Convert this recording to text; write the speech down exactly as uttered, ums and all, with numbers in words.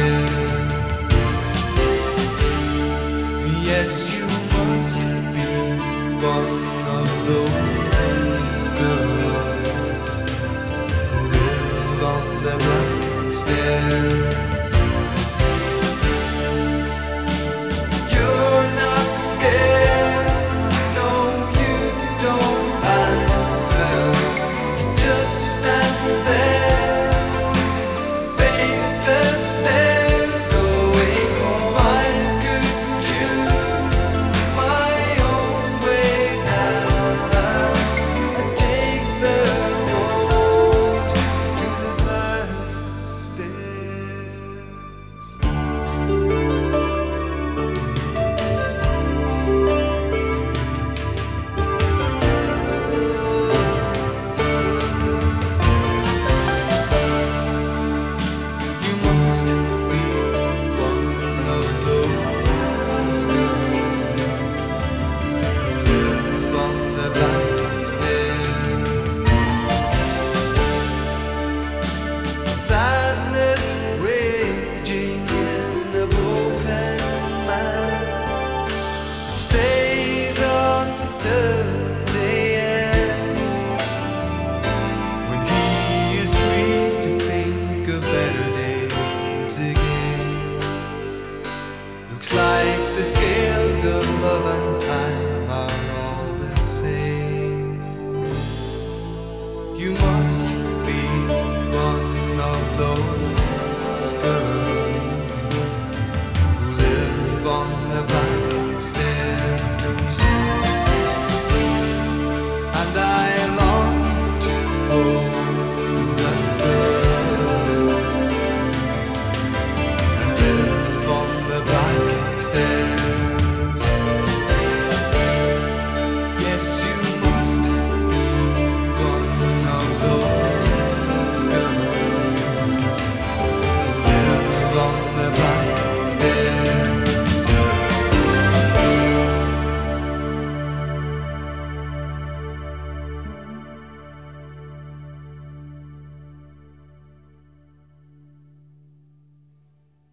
Yes, you must be one of those girls who live on the black stairs. You're not scared, no, you don't answer. You just stand there, face the stairs, going home. I could choose my own way now. I take the road to the black stairs. You must be one of those girls who live on the black stairs. Sadness raging in a broken man. It stays on till the day ends, when he is free to think of better days again. Looks like the scales of love and